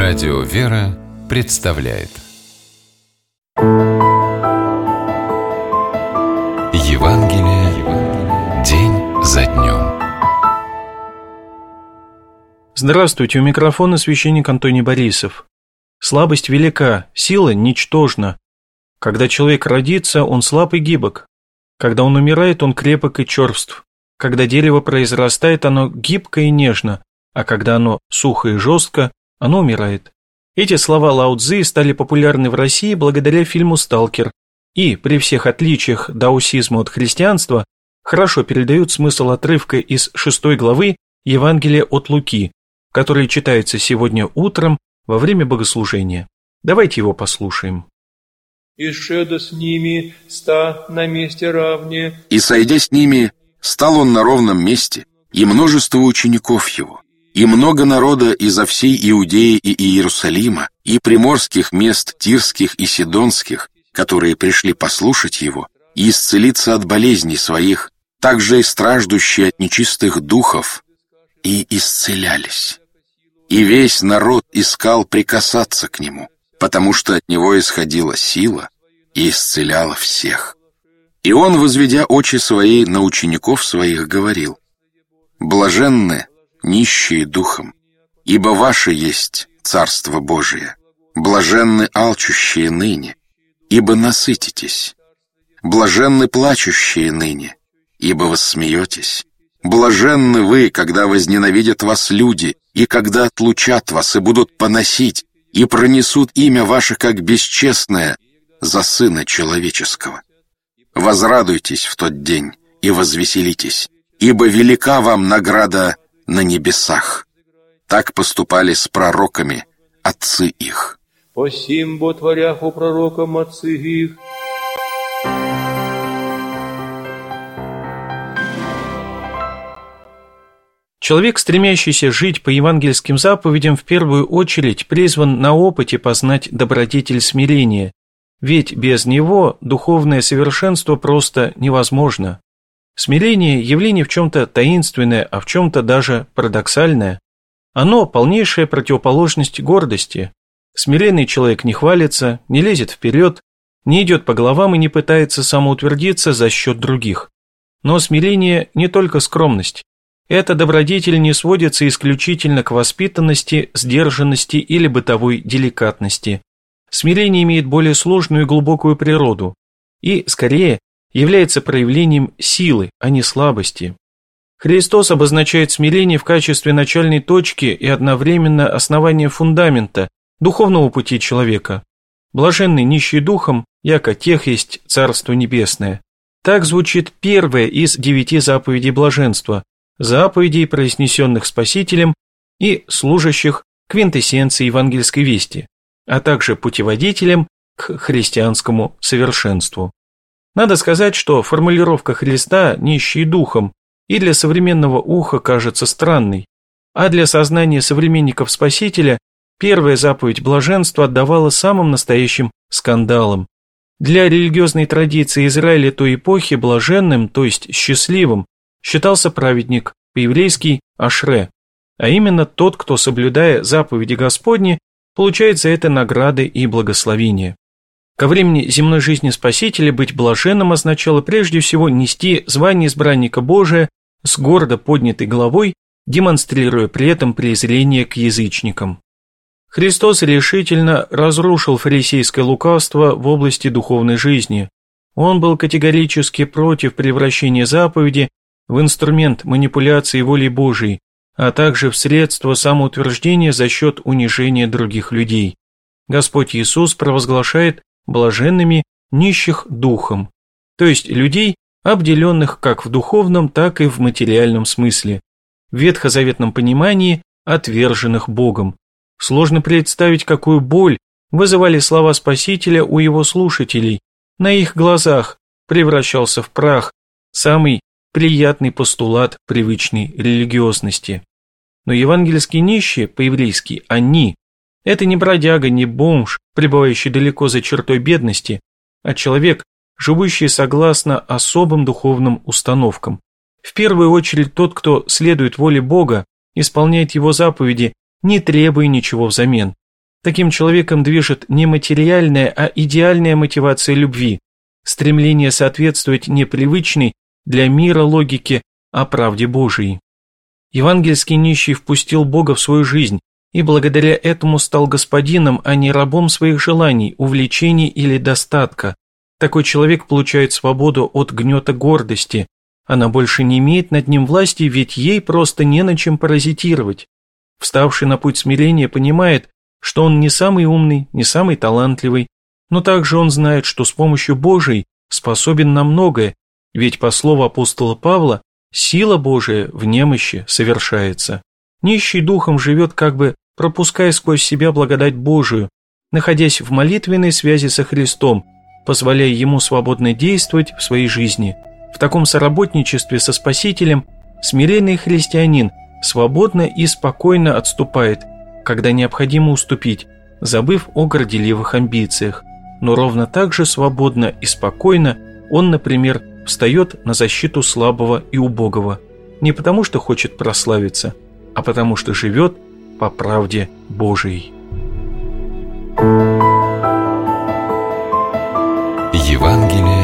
Радио «Вера» представляет Евангелие день за днем. Здравствуйте, у микрофона священник Антоний Борисов. Слабость велика, сила ничтожна. Когда человек родится, он слаб и гибок. Когда он умирает, он крепок и черств. Когда дерево произрастает, оно гибко и нежно, а когда оно сухо и жестко, оно умирает. Эти слова Лао Цзы стали популярны в России благодаря фильму «Сталкер» и, при всех отличиях даосизма от христианства, хорошо передают смысл отрывка из 6 главы Евангелия от Луки, который читается сегодня утром во время богослужения. Давайте его послушаем. «И шеда с ними, ста на месте равне». И, сойдя с ними, стал он на ровном месте, и множество учеников его, и много народа изо всей Иудеи и Иерусалима, и приморских мест тирских и сидонских, которые пришли послушать его и исцелиться от болезней своих, также и страждущие от нечистых духов, и исцелялись. И весь народ искал прикасаться к нему, потому что от него исходила сила и исцеляла всех. И он, возведя очи свои на учеников своих, говорил: «Блаженны нищие духом, ибо ваше есть Царство Божие. Блаженны алчущие ныне, ибо насытитесь. Блаженны плачущие ныне, ибо воссмеетесь. Блаженны вы, когда возненавидят вас люди, и когда отлучат вас, и будут поносить, и пронесут имя ваше как бесчестное за Сына Человеческого. Возрадуйтесь в тот день и возвеселитесь, ибо велика вам награда на небесах. Так поступали с пророками отцы их». «Посим бо творях у пророкам отцы их». Человек, стремящийся жить по евангельским заповедям, в первую очередь призван на опыте познать добродетель смирения, ведь без него духовное совершенство просто невозможно. Смирение – явление в чем-то таинственное, а в чем-то даже парадоксальное. Оно – полнейшая противоположность гордости. Смиренный человек не хвалится, не лезет вперед, не идет по головам и не пытается самоутвердиться за счет других. Но смирение – не только скромность. Эта добродетель не сводится исключительно к воспитанности, сдержанности или бытовой деликатности. Смирение имеет более сложную и глубокую природу и, скорее, является проявлением силы, а не слабости. Христос обозначает смирение в качестве начальной точки и одновременно основания фундамента духовного пути человека. Блаженный нищий духом, яко тех есть Царство Небесное. Так звучит первая из 9 заповедей блаженства, заповедей, произнесенных Спасителем и служащих квинтэссенции евангельской вести, а также путеводителем к христианскому совершенству. Надо сказать, что формулировка Христа «нищий духом» и для современного уха кажется странной, а для сознания современников Спасителя первая заповедь блаженства отдавала самым настоящим скандалом. Для религиозной традиции Израиля той эпохи блаженным, то есть счастливым, считался праведник, по-еврейски ашре, а именно тот, кто, соблюдая заповеди Господни, получает за это награды и благословения. Ко времени земной жизни Спасителя быть блаженным означало прежде всего нести звание избранника Божия с гордо поднятой головой, демонстрируя при этом презрение к язычникам. Христос решительно разрушил фарисейское лукавство в области духовной жизни. Он был категорически против превращения заповеди в инструмент манипуляции волей Божией, а также в средство самоутверждения за счет унижения других людей. Господь Иисус провозглашает блаженными нищих духом, то есть людей, обделенных как в духовном, так и в материальном смысле, в ветхозаветном понимании отверженных Богом. Сложно представить, какую боль вызывали слова Спасителя у его слушателей. На их глазах превращался в прах самый приятный постулат привычной религиозности. Но евангельские нищие, по-еврейски «они», это не бродяга, не бомж, пребывающий далеко за чертой бедности, а человек, живущий согласно особым духовным установкам. В первую очередь тот, кто следует воле Бога, исполняет его заповеди, не требуя ничего взамен. Таким человеком движет не материальная, а идеальная мотивация любви, стремление соответствовать не привычной для мира логике, а правде Божией. Евангельский нищий впустил Бога в свою жизнь и благодаря этому стал господином, а не рабом своих желаний, увлечений или достатка. Такой человек получает свободу от гнета гордости. Она больше не имеет над ним власти, ведь ей просто не на чем паразитировать. Вставший на путь смирения понимает, что он не самый умный, не самый талантливый, но также он знает, что с помощью Божией способен на многое, ведь по слову апостола Павла, сила Божия в немощи совершается. Нищий духом живет, как бы пропуская сквозь себя благодать Божию, находясь в молитвенной связи со Христом, позволяя Ему свободно действовать в своей жизни. В таком соработничестве со Спасителем смиренный христианин свободно и спокойно отступает, когда необходимо уступить, забыв о горделивых амбициях. Но ровно так же свободно и спокойно он, например, встает на защиту слабого и убогого, не потому что хочет прославиться, а потому что живет по правде Божией. Евангелие